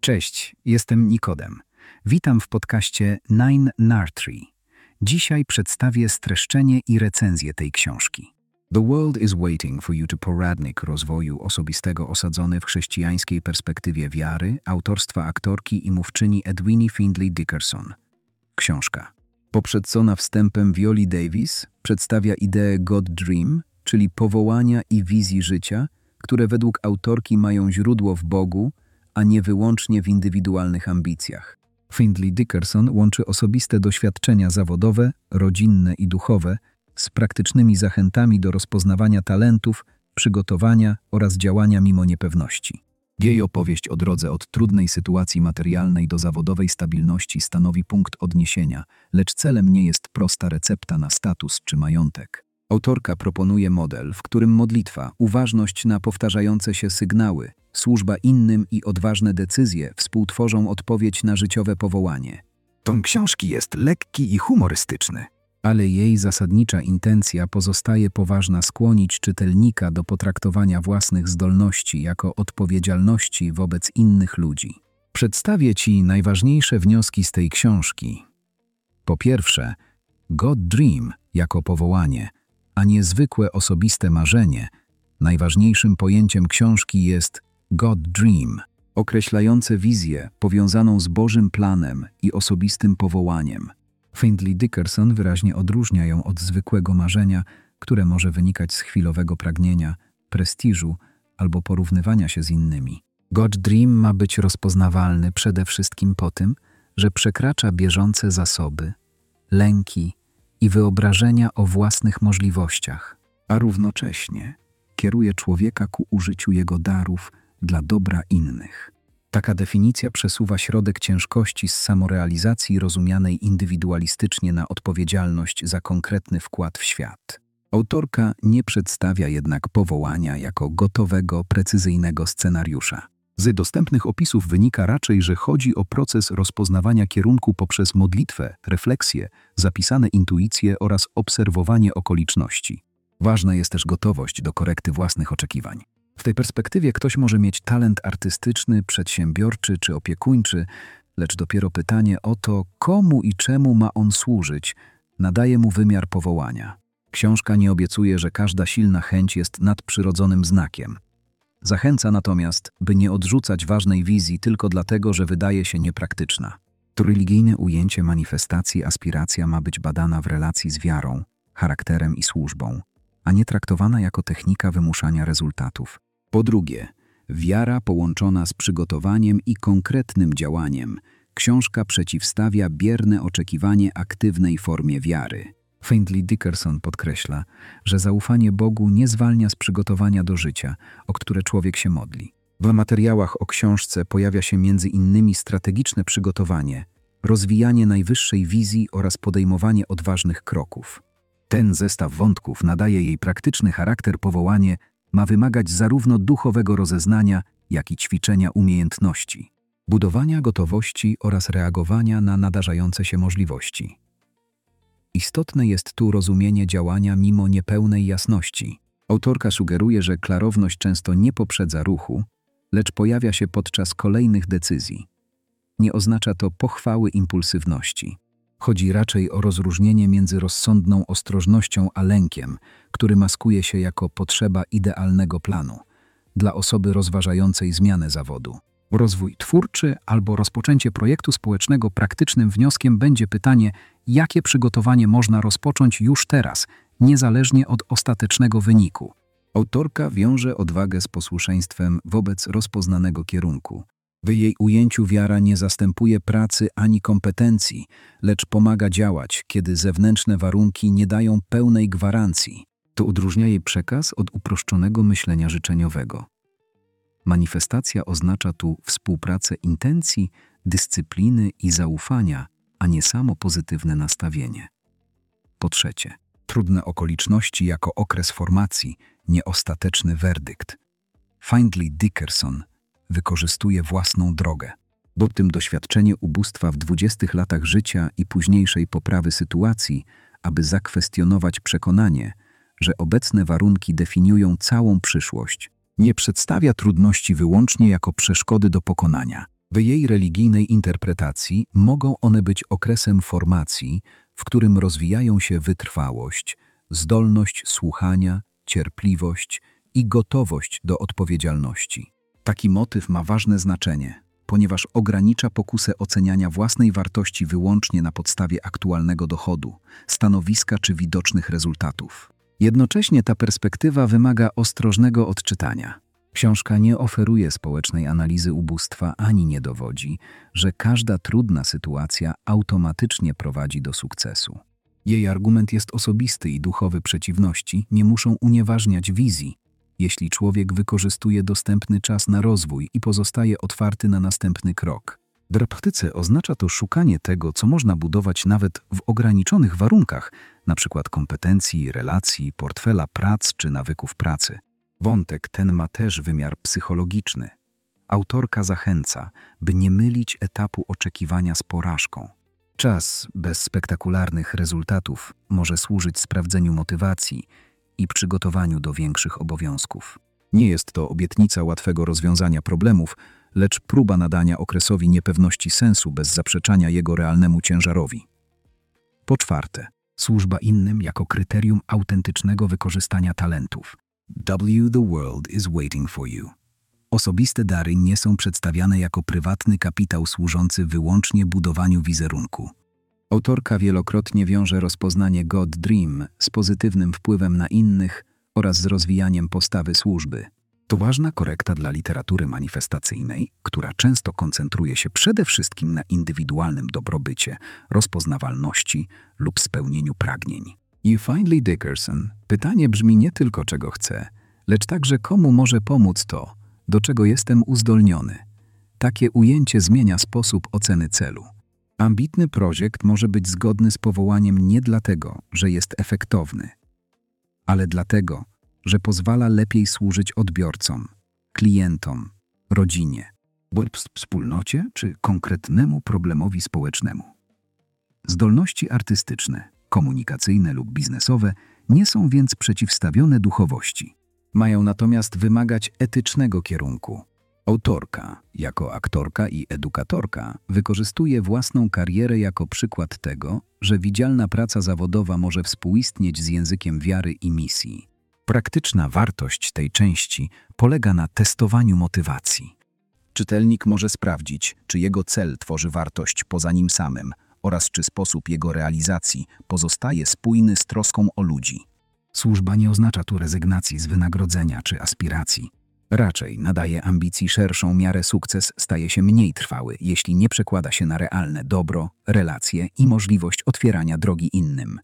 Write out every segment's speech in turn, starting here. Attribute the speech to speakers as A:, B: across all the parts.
A: Cześć, jestem Nikodem. Witam w podcaście Nine Nartree. Dzisiaj przedstawię streszczenie i recenzję tej książki. The World is Waiting for You to Poradnik rozwoju osobistego osadzony w chrześcijańskiej perspektywie wiary, autorstwa aktorki i mówczyni Edwiny Findlay Dickerson. Książka, poprzedzona wstępem Violi Davis, przedstawia ideę God Dream, czyli powołania i wizji życia, które według autorki mają źródło w Bogu, a nie wyłącznie w indywidualnych ambicjach. Findlay Dickerson łączy osobiste doświadczenia zawodowe, rodzinne i duchowe z praktycznymi zachętami do rozpoznawania talentów, przygotowania oraz działania mimo niepewności. Jej opowieść o drodze od trudnej sytuacji materialnej do zawodowej stabilności stanowi punkt odniesienia, lecz celem nie jest prosta recepta na status czy majątek. Autorka proponuje model, w którym modlitwa, uważność na powtarzające się sygnały, służba innym i odważne decyzje współtworzą odpowiedź na życiowe powołanie.
B: Ton książki jest lekki i humorystyczny.
A: Ale jej zasadnicza intencja pozostaje poważna: skłonić czytelnika do potraktowania własnych zdolności jako odpowiedzialności wobec innych ludzi. Przedstawię Ci najważniejsze wnioski z tej książki. Po pierwsze, God Dream jako powołanie, a nie zwykłe osobiste marzenie. Najważniejszym pojęciem książki jest God Dream, określające wizję powiązaną z Bożym planem i osobistym powołaniem. Findlay Dickerson wyraźnie odróżnia ją od zwykłego marzenia, które może wynikać z chwilowego pragnienia, prestiżu albo porównywania się z innymi. God Dream ma być rozpoznawalny przede wszystkim po tym, że przekracza bieżące zasoby, lęki i wyobrażenia o własnych możliwościach, a równocześnie kieruje człowieka ku użyciu jego darów dla dobra innych. Taka definicja przesuwa środek ciężkości z samorealizacji rozumianej indywidualistycznie na odpowiedzialność za konkretny wkład w świat. Autorka nie przedstawia jednak powołania jako gotowego, precyzyjnego scenariusza. Z dostępnych opisów wynika raczej, że chodzi o proces rozpoznawania kierunku poprzez modlitwę, refleksję, zapisane intuicje oraz obserwowanie okoliczności. Ważna jest też gotowość do korekty własnych oczekiwań. W tej perspektywie ktoś może mieć talent artystyczny, przedsiębiorczy czy opiekuńczy, lecz dopiero pytanie o to, komu i czemu ma on służyć, nadaje mu wymiar powołania. Książka nie obiecuje, że każda silna chęć jest nadprzyrodzonym znakiem. Zachęca natomiast, by nie odrzucać ważnej wizji tylko dlatego, że wydaje się niepraktyczna. To religijne ujęcie manifestacji aspiracja ma być badana w relacji z wiarą, charakterem i służbą, a nie traktowana jako technika wymuszania rezultatów. Po drugie, wiara połączona z przygotowaniem i konkretnym działaniem. Książka przeciwstawia bierne oczekiwanie aktywnej formie wiary. Findlay Dickerson podkreśla, że zaufanie Bogu nie zwalnia z przygotowania do życia, o które człowiek się modli. W materiałach o książce pojawia się między innymi strategiczne przygotowanie, rozwijanie najwyższej wizji oraz podejmowanie odważnych kroków. Ten zestaw wątków nadaje jej praktyczny charakter. Powołanie ma wymagać zarówno duchowego rozeznania, jak i ćwiczenia umiejętności, budowania gotowości oraz reagowania na nadarzające się możliwości. Istotne jest tu rozumienie działania mimo niepełnej jasności. Autorka sugeruje, że klarowność często nie poprzedza ruchu, lecz pojawia się podczas kolejnych decyzji. Nie oznacza to pochwały impulsywności. Chodzi raczej o rozróżnienie między rozsądną ostrożnością a lękiem, który maskuje się jako potrzeba idealnego planu dla osoby rozważającej zmianę zawodu. Rozwój twórczy albo rozpoczęcie projektu społecznego. Praktycznym wnioskiem będzie pytanie, jakie przygotowanie można rozpocząć już teraz, niezależnie od ostatecznego wyniku. Autorka wiąże odwagę z posłuszeństwem wobec rozpoznanego kierunku. W jej ujęciu wiara nie zastępuje pracy ani kompetencji, lecz pomaga działać, kiedy zewnętrzne warunki nie dają pełnej gwarancji. To odróżnia jej przekaz od uproszczonego myślenia życzeniowego. Manifestacja oznacza tu współpracę intencji, dyscypliny i zaufania, a nie samo pozytywne nastawienie. Po trzecie, trudne okoliczności jako okres formacji, nie ostateczny werdykt. Findlay Dickerson wykorzystuje własną drogę, bo tym doświadczenie ubóstwa w 20 latach życia i późniejszej poprawy sytuacji, aby zakwestionować przekonanie, że obecne warunki definiują całą przyszłość. Nie przedstawia trudności wyłącznie jako przeszkody do pokonania, W jej religijnej interpretacji mogą one być okresem formacji, w którym rozwijają się wytrwałość, zdolność słuchania, cierpliwość i gotowość do odpowiedzialności. Taki motyw ma ważne znaczenie, ponieważ ogranicza pokusę oceniania własnej wartości wyłącznie na podstawie aktualnego dochodu, stanowiska czy widocznych rezultatów. Jednocześnie ta perspektywa wymaga ostrożnego odczytania. Książka nie oferuje społecznej analizy ubóstwa ani nie dowodzi, że każda trudna sytuacja automatycznie prowadzi do sukcesu. Jej argument jest osobisty i duchowe przeciwności nie muszą unieważniać wizji, jeśli człowiek wykorzystuje dostępny czas na rozwój i pozostaje otwarty na następny krok. W praktyce oznacza to szukanie tego, co można budować nawet w ograniczonych warunkach, np. kompetencji, relacji, portfela prac czy nawyków pracy. Wątek ten ma też wymiar psychologiczny. Autorka zachęca, by nie mylić etapu oczekiwania z porażką. Czas bez spektakularnych rezultatów może służyć sprawdzeniu motywacji i przygotowaniu do większych obowiązków. Nie jest to obietnica łatwego rozwiązania problemów, lecz próba nadania okresowi niepewności sensu bez zaprzeczania jego realnemu ciężarowi. Po czwarte, służba innym jako kryterium autentycznego wykorzystania talentów. The world is waiting for you. Osobiste dary nie są przedstawiane jako prywatny kapitał służący wyłącznie budowaniu wizerunku. Autorka wielokrotnie wiąże rozpoznanie God Dream z pozytywnym wpływem na innych oraz z rozwijaniem postawy służby. To ważna korekta dla literatury manifestacyjnej, która często koncentruje się przede wszystkim na indywidualnym dobrobycie, rozpoznawalności lub spełnieniu pragnień. I Findlay Dickerson pytanie brzmi nie tylko czego chcę, lecz także komu może pomóc to, do czego jestem uzdolniony. Takie ujęcie zmienia sposób oceny celu. Ambitny projekt może być zgodny z powołaniem nie dlatego, że jest efektowny, ale dlatego, że pozwala lepiej służyć odbiorcom, klientom, rodzinie, bądź wspólnocie czy konkretnemu problemowi społecznemu. Zdolności artystyczne, komunikacyjne lub biznesowe nie są więc przeciwstawione duchowości. Mają natomiast wymagać etycznego kierunku. Autorka, jako aktorka i edukatorka, wykorzystuje własną karierę jako przykład tego, że widzialna praca zawodowa może współistnieć z językiem wiary i misji. Praktyczna wartość tej części polega na testowaniu motywacji. Czytelnik może sprawdzić, czy jego cel tworzy wartość poza nim samym oraz czy sposób jego realizacji pozostaje spójny z troską o ludzi. Służba nie oznacza tu rezygnacji z wynagrodzenia czy aspiracji. Raczej nadaje ambicji szerszą miarę, sukces staje się mniej trwały, jeśli nie przekłada się na realne dobro, relacje i możliwość otwierania drogi innym.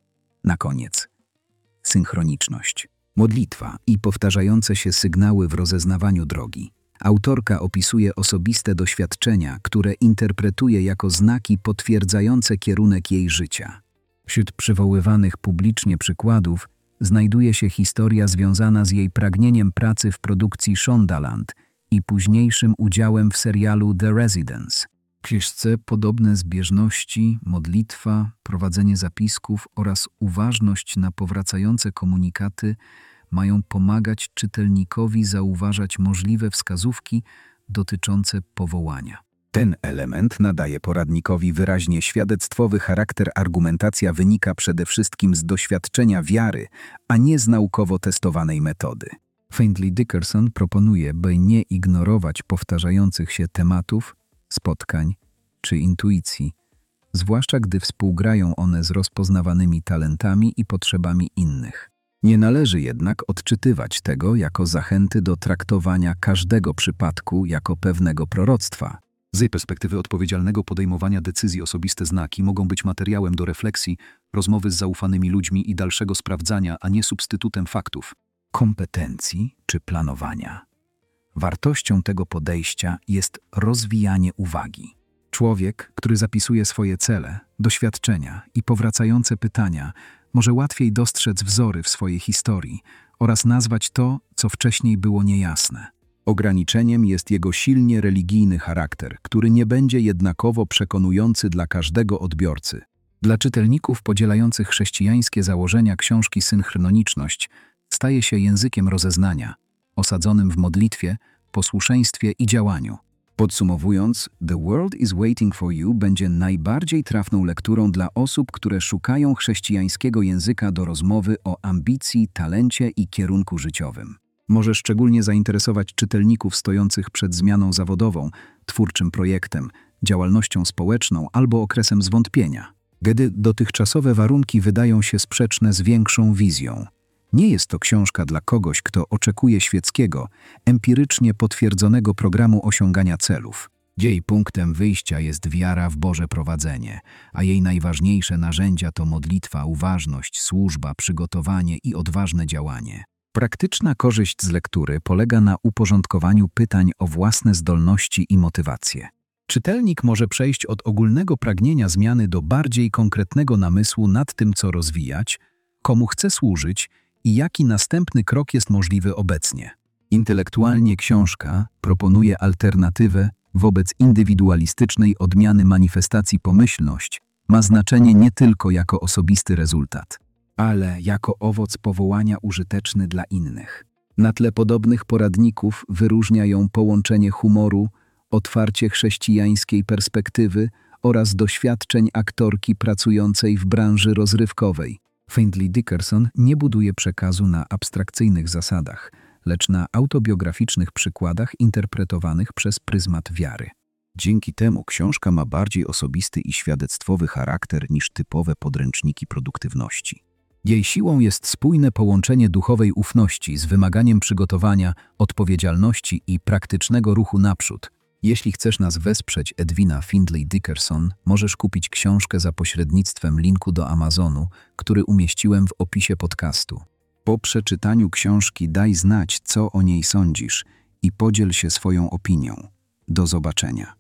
A: Na koniec. Synchroniczność. Modlitwa i powtarzające się sygnały w rozeznawaniu drogi. Autorka opisuje osobiste doświadczenia, które interpretuje jako znaki potwierdzające kierunek jej życia. Wśród przywoływanych publicznie przykładów znajduje się historia związana z jej pragnieniem pracy w produkcji Shondaland i późniejszym udziałem w serialu The Residence. W książce podobne zbieżności, modlitwa, prowadzenie zapisków oraz uważność na powracające komunikaty mają pomagać czytelnikowi zauważać możliwe wskazówki dotyczące powołania. Ten element nadaje poradnikowi wyraźnie świadectwowy charakter. Argumentacja wynika przede wszystkim z doświadczenia wiary, a nie z naukowo testowanej metody. Findlay Dickerson proponuje, by nie ignorować powtarzających się tematów, spotkań czy intuicji, zwłaszcza gdy współgrają one z rozpoznawanymi talentami i potrzebami innych. Nie należy jednak odczytywać tego jako zachęty do traktowania każdego przypadku jako pewnego proroctwa.
C: Z jej perspektywy odpowiedzialnego podejmowania decyzji osobiste znaki mogą być materiałem do refleksji, rozmowy z zaufanymi ludźmi i dalszego sprawdzania, a nie substytutem faktów.
A: Kompetencji czy planowania. Wartością tego podejścia jest rozwijanie uwagi. Człowiek, który zapisuje swoje cele, doświadczenia i powracające pytania, może łatwiej dostrzec wzory w swojej historii oraz nazwać to, co wcześniej było niejasne. Ograniczeniem jest jego silnie religijny charakter, który nie będzie jednakowo przekonujący dla każdego odbiorcy. Dla czytelników podzielających chrześcijańskie założenia książki Synchroniczność staje się językiem rozeznania, osadzonym w modlitwie, posłuszeństwie i działaniu. Podsumowując, The World is Waiting for You będzie najbardziej trafną lekturą dla osób, które szukają chrześcijańskiego języka do rozmowy o ambicji, talencie i kierunku życiowym. Może szczególnie zainteresować czytelników stojących przed zmianą zawodową, twórczym projektem, działalnością społeczną albo okresem zwątpienia, gdy dotychczasowe warunki wydają się sprzeczne z większą wizją. Nie jest to książka dla kogoś, kto oczekuje świeckiego, empirycznie potwierdzonego programu osiągania celów. Jej punktem wyjścia jest wiara w Boże prowadzenie, a jej najważniejsze narzędzia to modlitwa, uważność, służba, przygotowanie i odważne działanie. Praktyczna korzyść z lektury polega na uporządkowaniu pytań o własne zdolności i motywacje. Czytelnik może przejść od ogólnego pragnienia zmiany do bardziej konkretnego namysłu nad tym, co rozwijać, komu chce służyć i jaki następny krok jest możliwy obecnie. Intelektualnie książka proponuje alternatywę wobec indywidualistycznej odmiany manifestacji. Pomyślność ma znaczenie nie tylko jako osobisty rezultat, ale jako owoc powołania użyteczny dla innych. Na tle podobnych poradników wyróżnia ją połączenie humoru, otwarcie chrześcijańskiej perspektywy oraz doświadczeń aktorki pracującej w branży rozrywkowej. Findlay Dickerson nie buduje przekazu na abstrakcyjnych zasadach, lecz na autobiograficznych przykładach interpretowanych przez pryzmat wiary. Dzięki temu książka ma bardziej osobisty i świadectwowy charakter niż typowe podręczniki produktywności. Jej siłą jest spójne połączenie duchowej ufności z wymaganiem przygotowania, odpowiedzialności i praktycznego ruchu naprzód. Jeśli chcesz nas wesprzeć, Edwina Findlay Dickerson, możesz kupić książkę za pośrednictwem linku do Amazonu, który umieściłem w opisie podcastu. Po przeczytaniu książki daj znać, co o niej sądzisz i podziel się swoją opinią. Do zobaczenia.